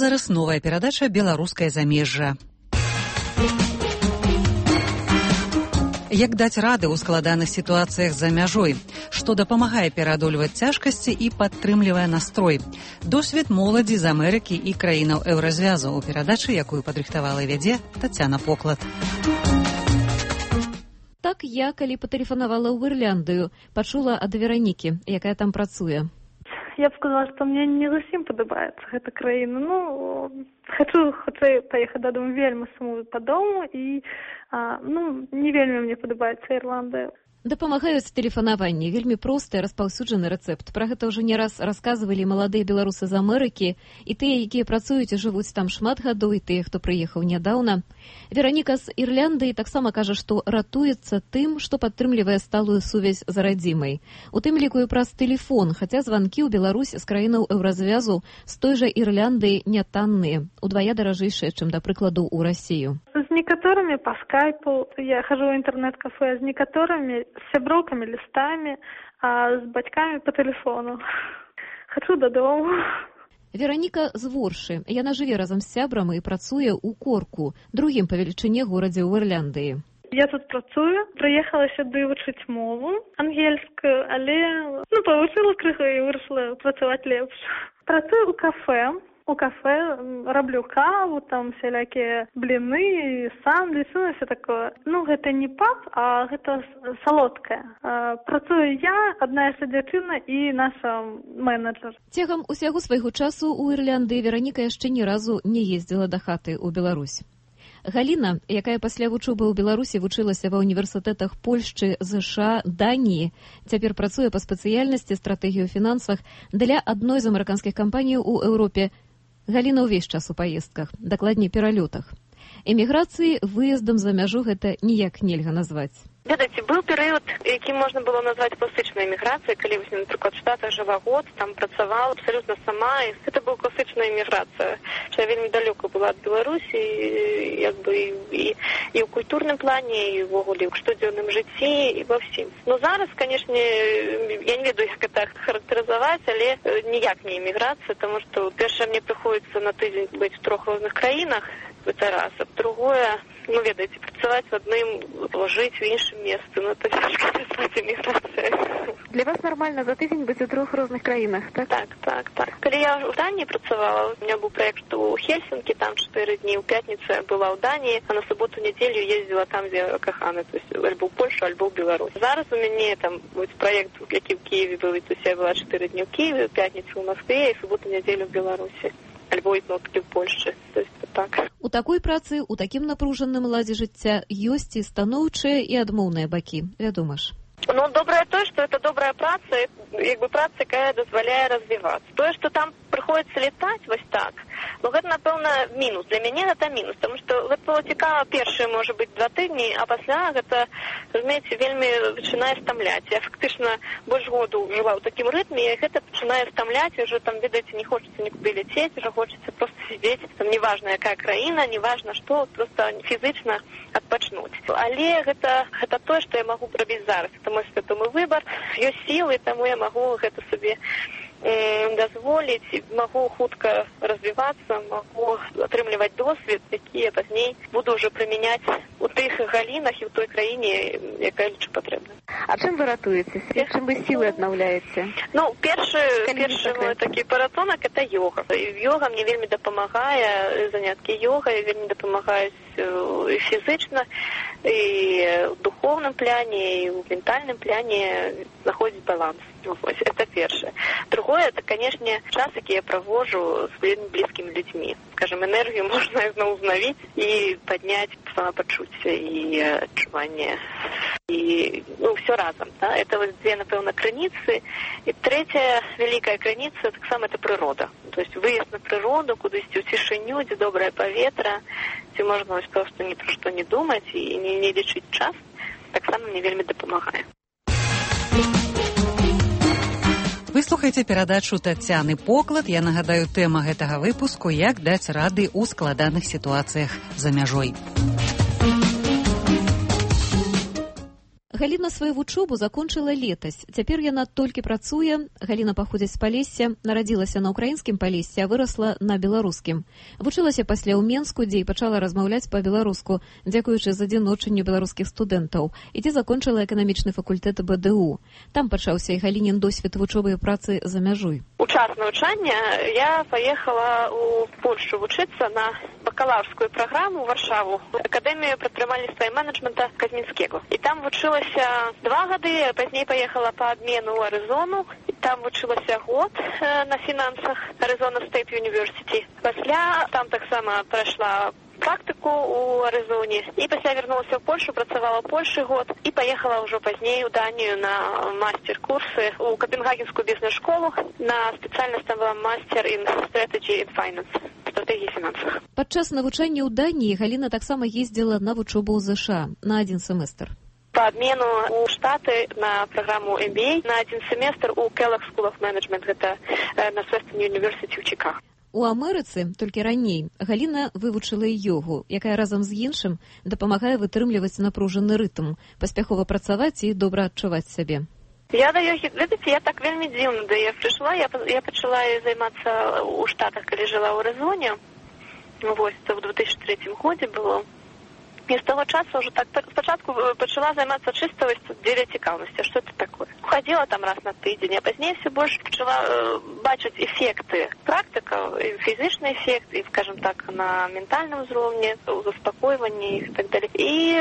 зараз новая перадача «Беларускае замежжа». Як даць рады ў складаных сітуацыях за мяжой? Што дапамагае пераадольваць цяжкасці і падтрымлівае настрой? Досвед моладзі з Амерыкі і краінаў еўразвязу ў перадачы, якую падрыхтавала і вядзе Тацяна Поклад. Так я, калі патэлефанавала ў Ірландыю, пачула ад Веранікі, якая там працуе. Я б сказала, што мне не зусім падабаецца гэта краіна. Хачу паехаць дадому, вельмі сумую па дому і не вельмі мне падабаецца Ірландыя. Дапамагаюць тэлефанаванні. Вельмі просты распаўсюджаны рэцэпт. Пра гэта ўжо не раз расказвалі маладыя беларусы з Амерыкі, і тыя, якія працуюць і жывуць там шмат гадоў, і тыя, хто прыехаў нядаўна. Вераніка з Ірландыі таксама кажа, што ратуецца тым, што падтрымлівае сталую сувязь з радзімай. У тым ліку і праз тэлефон, хаця званкі ў Беларусь з краінаў еўразвязу з той жа Ірландыі нятанныя, удвая даражэйшыя, чым, да прыкладу, у Расію. З некаторымі па скайпу, я хожу ў інтэрнэт-кафе, з некаторымі з сяброўкамі, лістамі, а з бацькамі па тэлефону. Хачу дадому. Вераніка з Воршы. Яна жыве разам з сябрам і працуе ў Корку, другім па велічыні горадзе ў Ірландыі. Я тут працую, прыехала сюды вучыць мову ангельскую, але павучыла крыху і вырашыла працаваць лепш. Працую ў кафе. У кафе раблю каву, там всялякія бліны, сандвічы, все такое. Гэта не паб, а гэта салодкае. Працую я, адна яшчэ дзяўчына і наша менеджер. Цягам усяго свайго часу ў Ірландыі Вераніка яшчэ ні разу не ездзіла да хаты ў Беларусь. Галіна, якая пасля вучобы ў Беларусі вучылася ва ўніверсітэтах Польшчы, ЗША, Даніі, цяпер працуе па спецыяльнасці стратэгію ў фінансах для адной з амерыканскіх кампаній у Еўропе. Галіна ўвесь час у паездках, дакладней пералётах. Эміграцыі выездам за мяжу гэта ніяк нельга назваць. Ведаеце, быў перыяд, які можна было назваць класычнай эміграцыяй, калі, напрыклад, в Штатах жыла год, там працавала абсалютна сама, і гэта была класычная эміграцыя. Я вельмі далёка была ад Беларусі, і ў культурным плане, і ўвогуле ў штодзённым жыцці, і ва ўсім. Зараз, канешне, я не ведаю, як гэта характарызаваць, але ніяк не эміграцыя, таму што першае мне прыходзіцца на тыдзень быць у 3 розных краінах, это раз, а другое, ведаеце, працаваць в адным, жыць в іншым месцы, это цяжка назваць эміграцыяй. Для вас нармальна за тыдзень быць у 3 розных краінах, так? Так. Калі я ў Даніі працавала, у меня быў праект у Хельсінкі, там 4 дні, у пятніцу я была ў Даніі, а на суботу-нядзелю ездзіла там, дзе каханы, то есть альбо ў Польшу, альбо ў Беларусь. Зараз у мяне там будзе праект, які ў Киеве быў, то есть я была 4 дні ў Киеве, у пятніцу ў Москве і суботу-нядзелю ў Беларусі. Альбо такі ў Польшчы. Так. У такой працы, у такім напружаным ладзе жыцця ёсць і станоўчыя, і адмоўныя бакі, вядома ж. Добрае тое, што это добрая праца, праца, якая дазваляе развівацца. Тое, што там прыходзіцца летаць вось так, гэта, напэўна, мінус. Для мяне гэта мінус, таму што гэта было цікава першыя, можа быць, 2 тыдні, а пасля гэта, разумееце, вельмі пачынае стамляць. Я фактычна больш году жыла ў такім рытме, і гэта пачынае стамляць, і ўжо там, ведаеце, не хочацца нікуды ляцець, ўжо хочацца проста сидзець, там неважна, якая краіна, неважна што, проста фізычна адпачнуць. Але гэта тое, што я магу зрабіць зараз. Мой свядомы выбар, ёсць сілы, таму я магу гэта сабе дазволіць, магу хутка развівацца, магу атрымліваць досвед, які я пазней буду ўжо прымяняць у тых галінах і ў той краіне, якая лічу патрэбна. А чым вы ратуецеся? Чым вы сілы аднаўляеце? Першы мой такі паратонак – это йога. Йога мне вельмі дапамагае, заняткі йогай вельмі дапамагаюць і фізычна, і ў духовным пляне, і ў ментальным пляне знаходзіць баланс. Это першае. Другое, это, конечно, час, які я праводжу з вельмі блізкімі людзьмі. Скажем, энергію можна зноў узнавіць і падняць самапачуцце і адчуванне. І, все разом. Да? Это вот 2, напэўна, крыніцы. І третья вялікая крыніца, таксама, это прырода. То есть выезд на прыроду, кудысьці ў цішыню, дзе добрае паветра, дзе можна проста ні пра што не думаць і не лічыць час, таксама мне вельмі дапамагае. Вы слухаеце перадачу Тацяны Поклад. Я нагадаю, тэма гэтага выпуску – як даць рады ў складаных сітуацыях за мяжой. Галіна сваю вучобу закончыла летась. Цяпер яна толькі працуе. Галіна паходзіць з Палесся, нарадзілася на ўкраінскім Палессі, а вырасла на беларускім. Вучылася пасля ў Менску, дзе і пачала размаўляць па-беларуску, дзякуючы задзіночанню беларускіх студэнтаў, і дзе закончыла эканамічны факультэт БДУ. Там пачаўся і Галінін досвед вучобы і працы за мяжой. У час навучання я паехала ў Польшу вучыцца на бакалаўрскую праграму ў Варшаву, акадэмію прадпрымальніцтва і менеджмента Казмінскега. І там вучылася 2 гады, пазней паехала па адмену ў Арызону, і там вучылася год на фінансах Аризона State University. Пасля там таксама прайшла практыку ў Арызоне, і пасля вярнулася ў Польшу, працавала ў Польшы год, і паехала ўжо пазней у Данію на мастер-курсы ў Копенгагенскую бізнес-школу. На спецыяльнасць там была мастер in strategy and finance, стратэгіі фінансах. Падчас навучання ў Даніі Галіна таксама ездзіла на вучобу ў ЗША на 1 семестр. По обмену у Штаты на программу MBA на 1 семестр у Kellogg School of Management, гэта на Western University ў Чикаго. У Амерыцы, толькі раней, Галіна вывучыла йогу, якая разам з іншым дапамагае вытрымліваць напружаны рытм, паспяхова працаваць і добра адчуваць сябе. Я да йогі, ведаеце, я так вельмі дзіўна да я прыйшла, я пачала займацца ў Штатах, калі жыла ў Арызоне, вось, це в 2003 годзе было. І з того часу вже так спочатку почала займатися чисто дзеля цікавості, що це таке. Ходила там раз на тиждень, а пізніше все більше почала бачити ефекти. Практика, фізичний ефект, і, скажімо так, на ментальному рівні, у заспокоюванні і так далі. І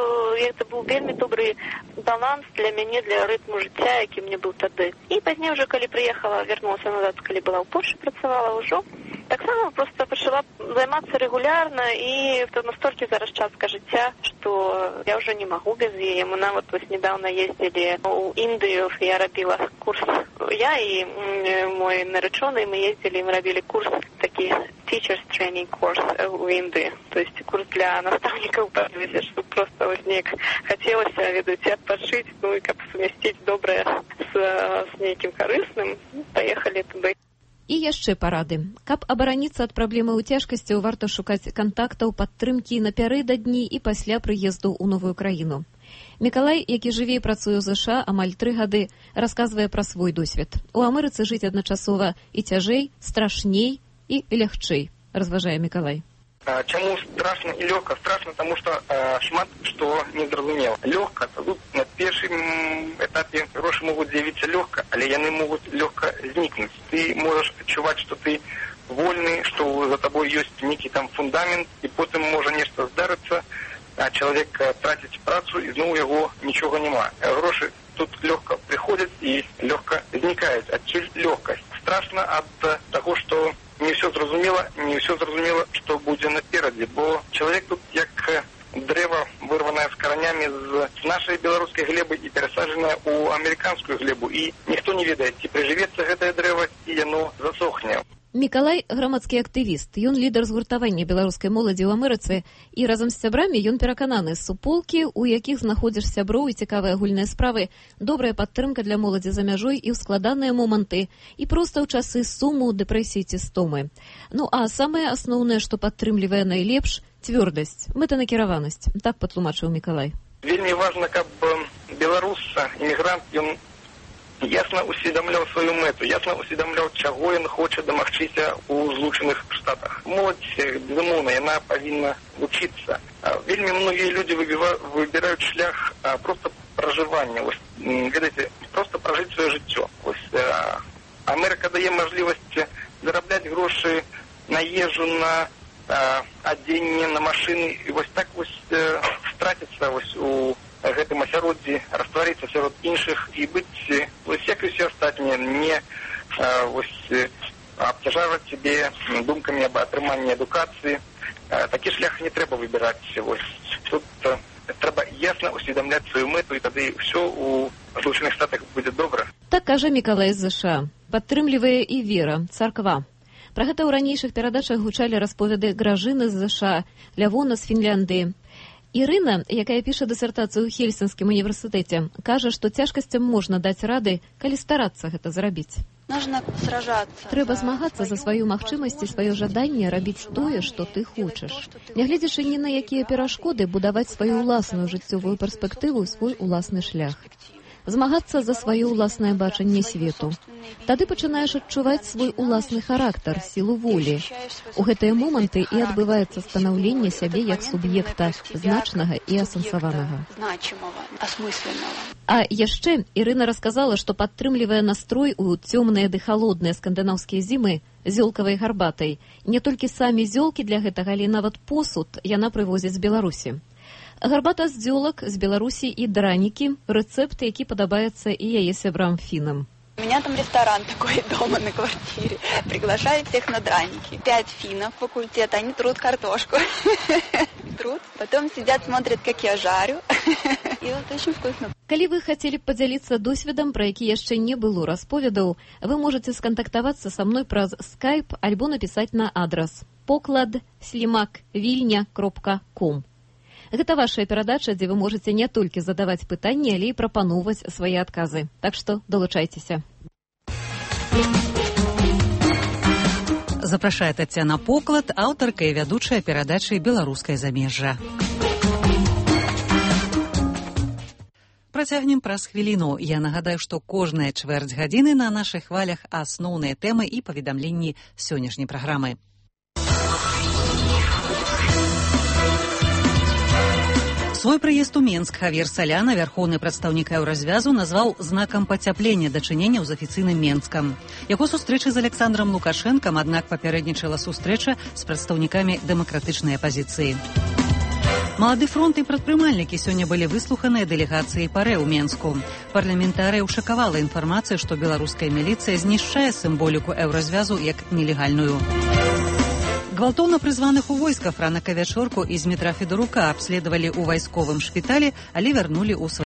це був вельми добрий баланс для мене, для ритму життя, який мені був тоді. І пізніше вже, коли приїхала, вернулася назад, коли була в Польщі, працювала вже, так само просто почала займатися регулярно, і настільки зараз частка життя, що я вже не можу без її. Ми навіть ось недавно їздили у Індію, я робила курс, я і мой наречений, ми їздили, ми робили курс, такий teachers training course у Індії. Тобто курс для наставників, щоб просто ось ніяк хотілося, видите, відпочити, ну і як сумістити добре з неким корисним, поїхали туди. І яшчэ парады. Каб абараніцца ад праблемаў цяжкасцяў, варта шукаць кантактаў, падтрымкі напярэдадні і пасля прыезду ў новую краіну. Мікалай, які жыве і працуе ў ЗША амаль 3 гады, расказвае пра свой досвед. У Амерыцы жыць адначасова і цяжэй, страшней і лягчэй, разважае Мікалай. Чаму страшно і лёгка? Страшно, тому што шмат што незразумела. Лёгка, тут на першым этапе грошы могуць з'явіцца лёгка, але яны могуць лёгка знікнуць. Ты можаш адчуваць, што ты вольны, што за табой ёсць нейкі там фундамент, і потым можа нешта здарыцца, а чалавек траціць працу, і зноў яго нічога няма. Грошы тут лёгка прыходзяць і лёгка знікаюць. Адсюль лёгкасць. Страшна ад таго, што не все зразумела, что будет напереди, бо человек тут як древо, вырванное с коренями з нашей белорусской глебы и пересаженное у американскую глебу. И никто не ведает, ці приживется это древо, и оно засохне. Мікалай – грамадскі актывіст. Ён лідар згуртавання беларускай моладзі ў Амерыцы, і разам з сябрамі ён перакананы, суполкі, у якіх знаходзіш сяброў і цікавыя агульныя справы, добрая падтрымка для моладзі за мяжой і ў складаныя моманты, і проста ў часы суму, дэпрэсіі ці стомы. Ну а самае асноўнае, што падтрымлівае найлепш – цвёрдасць, мэтанакіраванасць. Так патлумачыў Мікалай. Вельмі важна, каб беларус, імігрант, ён ясно усведомляў сваю мэту, ясно усведомляў, чаго ён хоча дамагчыся ў Злучаных Штатах. Моладзь, безумоўна, яна павінна вучыцца. Вельмі многія людзі выбіраюць шлях просто пражывання. Ведаеце, просто пражыць сваё жыццё. Амерыка дае мажлівасць зарабляць грошы на ежу, на адзенне, на машыны, і вось так страціцца у гэтым асяроддзі, растварыцца сярод іншых і быць, як і ўсе астатнія, не абцяжарваць себе думкамі аб атрыманні адукацыі. Такі шлях не трэба выбіраць. Тут трэба ясна усведамляць сваю мэту, і тады ўсё у Злучаных Штатах будзе добра. Так кажа Мікалай з ЗША. Падтрымлівае і вера, царква. Пра гэта ў ранейшых перадачах гучалі расповеды Гражыны з ЗША, Лявона з Фінляндыі. Ірына, якая піша дысертацыю ў Хельсінскім універсітэце, кажа, што цяжкасцям можна даць рады, калі старацца гэта зрабіць. Трэба змагацца за сваю магчымасць і сваё жаданне рабіць тое, што ты хочаш. Нягледзячы ні на якія перашкоды, будаваць сваю ўласную жыццёвую перспектыву і свой уласны шлях. Змагацца за сваё ўласнае бачанне свету. Тады пачынаеш адчуваць свой уласны характар, сілу волі. У гэтыя моманты і адбываецца станаўленне сябе як суб'екта, значнага і асэнсаванага. А яшчэ Ірына расказала, што падтрымлівае настрой у цёмныя ды халодныя скандынаўскія зімы зёлкавай гарбатай. Не толькі самі зёлкі для гэтага, але нават посуд яна прывозіць з Беларусі. Гарбата з дзёлак з Беларусі і дранікі – рэцэпт, які падабаецца і яе сябрам-фінам. У меня там ресторан такой дома на квартире. Приглашают всех на драники. 5 финнов факультета, они трут картошку. Трут. Потом сидят, смотрят, как я жарю. И вот очень вкусно. Калі вы хацелі б падзяліцца досведам, пра які яшчэ не было расповедаў, вы можаце скантактавацца са мной праз Skype альбо напісаць на адрас poklad@vilnia.com. Гэта вашая перадача, дзе вы можаце не толькі задаваць пытанні, але і прапаноўваць свае адказы. Так што далучайцеся. Запрашае Тацяна Поклад, аўтарка і вядучая перадачы «Беларускае замежжа». Працягнем праз хвіліну. Я нагадаю, што кожная чвэрць гадзіны на нашых хвалях асноўныя тэмы і паведамленні сённяшняй праграмы. Свой прыезд у Менск Хавьер Соляна, вярхоўны прадстаўнік еўразвязу, назваў знакам пацяплення дачыненняў з афіцыйным Менскам. Яго сустрэчы з Александром Лукашэнкам, аднак папярэднічала сустрэча з прадстаўнікамі дэмакратычнай апазіцыі. Малады фронт і прадпрымальнікі сёння былі выслуханыя дэлегацыяй ПАРЭ ў Менску. Парламентарыяў шакавала інфармацыя, што беларуская міліцыя знішчае сімволіку еўразвязу як нелегальную. Гвалтоўна прызваных у войска Франака Вячорку і Змітра Федорука абследавалі ў вайсковым шпіталі, але вярнулі ў